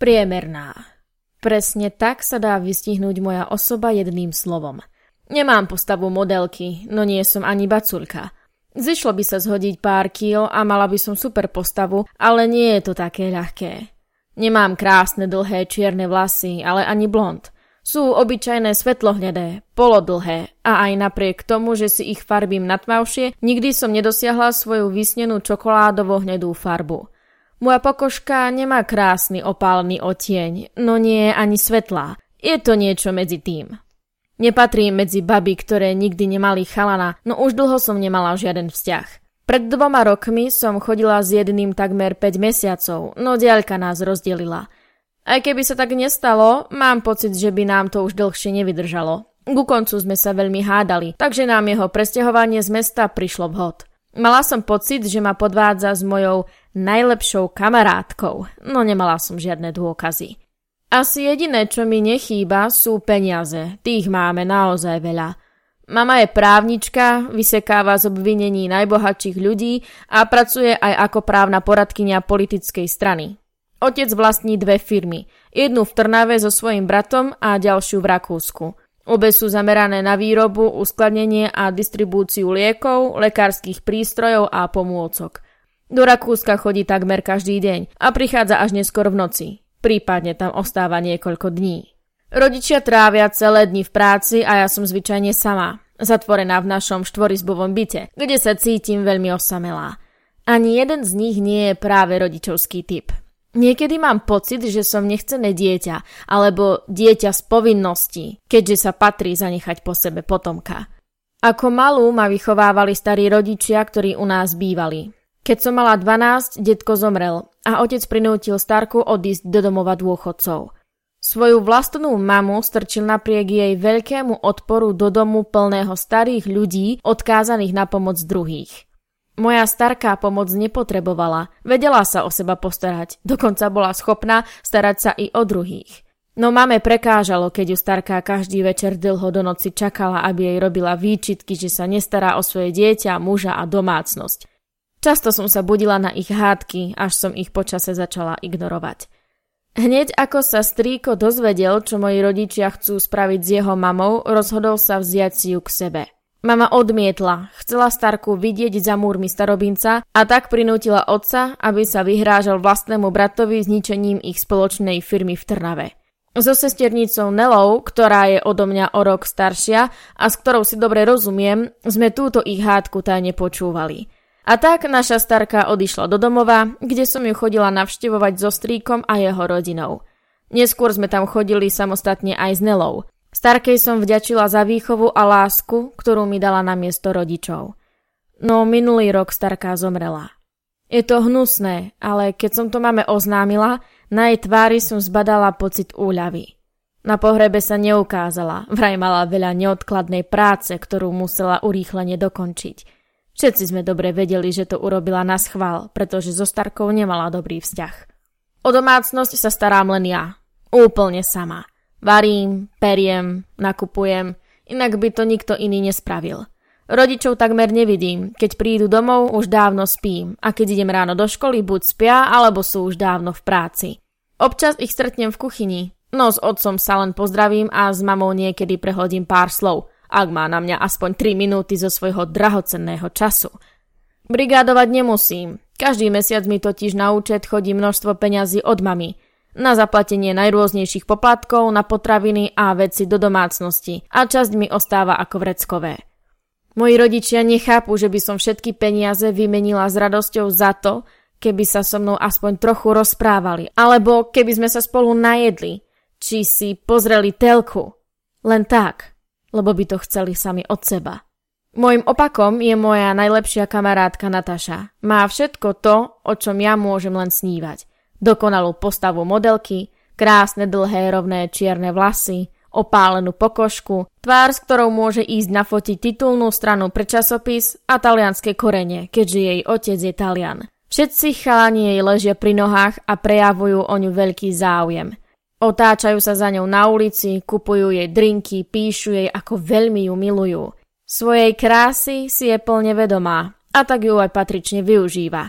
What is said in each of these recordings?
Priemerná. Presne tak sa dá vystihnúť moja osoba jedným slovom. Nemám postavu modelky, no nie som ani bacuľka. Zišlo by sa zhodiť pár kíl a mala by som super postavu, ale nie je to také ľahké. Nemám krásne dlhé čierne vlasy, ale ani blond. Sú obyčajné svetlohňadé, polodlhé a aj napriek tomu, že si ich farbím na tmavšie, nikdy som nedosiahla svoju vysnenú čokoládovo-hnedú farbu. Moja pokožka nemá krásny opálny odtieň, no nie je ani svetlá. Je to niečo medzi tým. Nepatrím medzi baby, ktoré nikdy nemali chalana, no už dlho som nemala žiaden vzťah. Pred 2 rokmi som chodila s jedným takmer 5 mesiacov, no diaľka nás rozdelila. Aj keby sa tak nestalo, mám pocit, že by nám to už dlhšie nevydržalo. Ku koncu sme sa veľmi hádali, takže nám jeho presťahovanie z mesta prišlo vhod. Mala som pocit, že ma podvádza s mojou najlepšou kamarátkou, no nemala som žiadne dôkazy. Asi jediné, čo mi nechýba, sú peniaze. Tých máme naozaj veľa. Mama je právnička, vysekáva z obvinení najbohatších ľudí a pracuje aj ako právna poradkyňa politickej strany. Otec vlastní 2 firmy. Jednu v Trnave so svojím bratom a ďalšiu v Rakúsku. Obe sú zamerané na výrobu, uskladnenie a distribúciu liekov, lekárskych prístrojov a pomôcok. Do Rakúska chodí takmer každý deň a prichádza až neskôr v noci. Prípadne tam ostáva niekoľko dní. Rodičia trávia celé dni v práci a ja som zvyčajne sama, zatvorená v našom 4-izbovom byte, kde sa cítim veľmi osamelá. Ani jeden z nich nie je práve rodičovský typ. Niekedy mám pocit, že som nechcené dieťa, alebo dieťa z povinností, keďže sa patrí zanechať po sebe potomka. Ako malú ma vychovávali starí rodičia, ktorí u nás bývali. Keď som mala 12, detko zomrel a otec prinútil starku odísť do domova dôchodcov. Svoju vlastnú mamu strčil napriek jej veľkému odporu do domu plného starých ľudí odkázaných na pomoc druhých. Moja starka pomoc nepotrebovala, vedela sa o seba postarať, dokonca bola schopná starať sa i o druhých. No mame prekážalo, keď ju starka každý večer dlho do noci čakala, aby jej robila výčitky, že sa nestará o svoje dieťa, muža a domácnosť. Často som sa budila na ich hádky, až som ich počase začala ignorovať. Hneď ako sa strýko dozvedel, čo moji rodičia chcú spraviť s jeho mamou, rozhodol sa vziať si ju k sebe. Mama odmietla, chcela starku vidieť za múrmi starobinca a tak prinútila otca, aby sa vyhrážal vlastnému bratovi zničením ich spoločnej firmy v Trnave. So sesternicou Nelou, ktorá je odo mňa o rok staršia a s ktorou si dobre rozumiem, sme túto ich hádku tajne počúvali. A tak naša starka odišla do domova, kde som ju chodila navštevovať so strýkom a jeho rodinou. Neskôr sme tam chodili samostatne aj s Nelou. Starkej som vďačila za výchovu a lásku, ktorú mi dala namiesto rodičov. No minulý rok starka zomrela. Je to hnusné, ale keď som to mame oznámila, na jej tvári som zbadala pocit úľavy. Na pohrebe sa neukázala, vraj mala veľa neodkladnej práce, ktorú musela urýchlene dokončiť. Všetci sme dobre vedeli, že to urobila naschvál, pretože so starkou nemala dobrý vzťah. O domácnosť sa starám len ja. Úplne sama. Varím, periem, nakupujem, inak by to nikto iný nespravil. Rodičov takmer nevidím, keď prídu domov, už dávno spím a keď idem ráno do školy, buď spia, alebo sú už dávno v práci. Občas ich stretnem v kuchyni, no s otcom sa len pozdravím a s mamou niekedy prehodím pár slov, ak má na mňa aspoň 3 minúty zo svojho drahocenného času. Brigádovať nemusím, každý mesiac mi totiž na účet chodí množstvo peňazí od mamy, na zaplatenie najrôznejších poplatkov, na potraviny a veci do domácnosti a časť mi ostáva ako vreckové. Moji rodičia nechápu, že by som všetky peniaze vymenila s radosťou za to, keby sa so mnou aspoň trochu rozprávali, alebo keby sme sa spolu najedli, či si pozreli telku. Len tak, lebo by to chceli sami od seba. Mojím opakom je moja najlepšia kamarátka Nataša. Má všetko to, o čom ja môžem len snívať. Dokonalú postavu modelky, krásne dlhé rovné čierne vlasy, opálenú pokožku, tvár, s ktorou môže ísť nafotiť titulnú stranu pre časopis a talianske korene, keďže jej otec je Talian. Všetci chalani jej ležia pri nohách a prejavujú o ňu veľký záujem. Otáčajú sa za ňou na ulici, kupujú jej drinky, píšu jej, ako veľmi ju milujú. Svojej krásy si je plne vedomá a tak ju aj patrične využíva.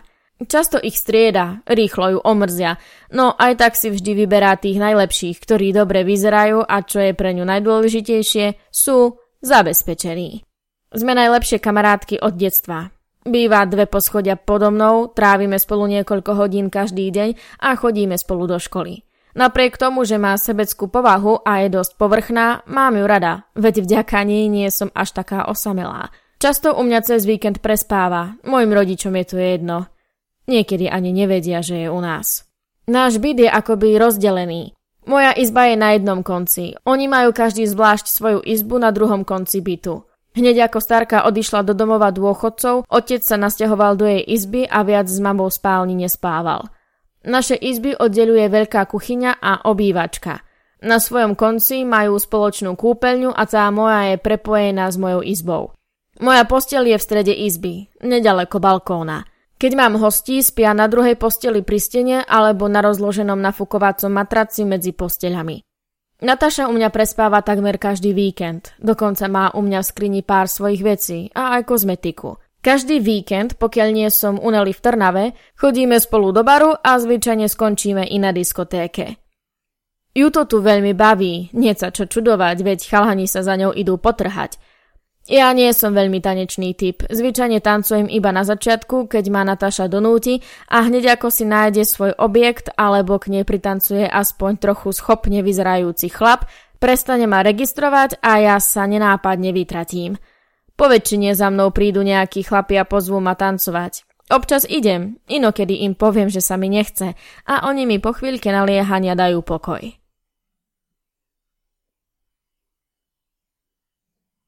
Často ich strieda, rýchlo ju omrzia, no aj tak si vždy vyberá tých najlepších, ktorí dobre vyzerajú a čo je pre ňu najdôležitejšie, sú zabezpečení. Sme najlepšie kamarátky od detstva. Býva 2 poschodia podo mnou, trávime spolu niekoľko hodín každý deň a chodíme spolu do školy. Napriek tomu, že má sebeckú povahu a je dosť povrchná, mám ju rada, veď vďaka nej nie som až taká osamelá. Často u mňa cez víkend prespáva, mojim rodičom je to jedno. Niekedy ani nevedia, že je u nás. Náš byt je akoby rozdelený. Moja izba je na jednom konci, oni majú každý zvlášť svoju izbu na druhom konci bytu. Hneď ako starka odišla do domova dôchodcov, otec sa nasťahoval do jej izby a viac s mamou v spálni nespával. Naše izby oddeľuje veľká kuchyňa a obývačka. Na svojom konci majú spoločnú kúpeľňu a celá moja je prepojená s mojou izbou. Moja posteľ je v strede izby, nedaleko balkóna. Keď mám hostí, spia na druhej posteli pri stene alebo na rozloženom nafukovacom matraci medzi posteľami. Natáša u mňa prespáva takmer každý víkend, dokonca má u mňa v skrini pár svojich vecí a aj kozmetiku. Každý víkend, pokiaľ nie som u Nelly v Trnave, chodíme spolu do baru a zvyčajne skončíme i na diskotéke. Ju to tu veľmi baví, nie sa čo čudovať, veď chalani sa za ňou idú potrhať. Ja nie som veľmi tanečný typ, zvyčajne tancujem iba na začiatku, keď ma Natáša donúti a hneď ako si nájde svoj objekt alebo k nej pritancuje aspoň trochu schopne vyzerajúci chlap, prestane ma registrovať a ja sa nenápadne vytratím. Po väčšine za mnou prídu nejakí chlapi a pozvú ma tancovať. Občas idem, inokedy im poviem, že sa mi nechce a oni mi po chvíľke naliehania dajú pokoj.